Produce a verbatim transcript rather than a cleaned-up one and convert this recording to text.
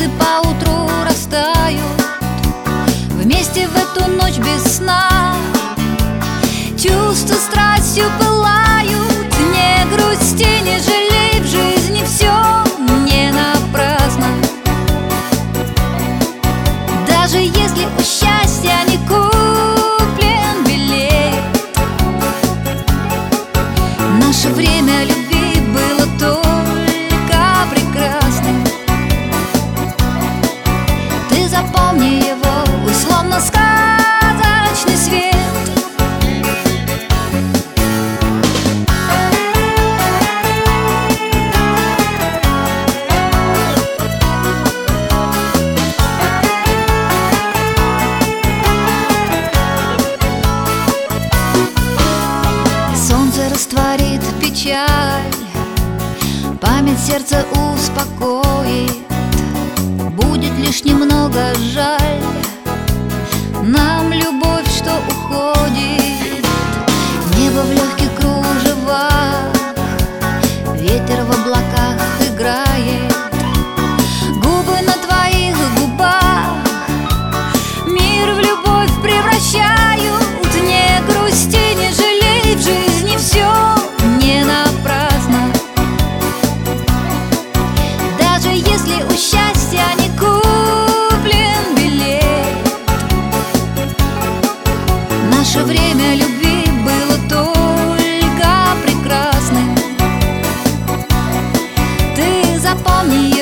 звезды поутру растают вместе в эту ночь без сна. Чувства страстью пылают, не грусти, не жалей, в жизни все не напрасно. Даже если у счастья не куплен билет, наше время любви было только прекрасным. Ты запомни его, условно сказочный свет. Солнце растворит печаль, память сердца успокоит. Будет лишь немного жаль нам любовь, что уходит. Небо в легких кружевах, ветер в облаках играет. Губы на твоих губах мир в любовь превращают. Не грусти, не жалей, в жизни все не напрасно. Даже если у счастья не куплен билет, наше время любви было только прекрасным. Ты запомни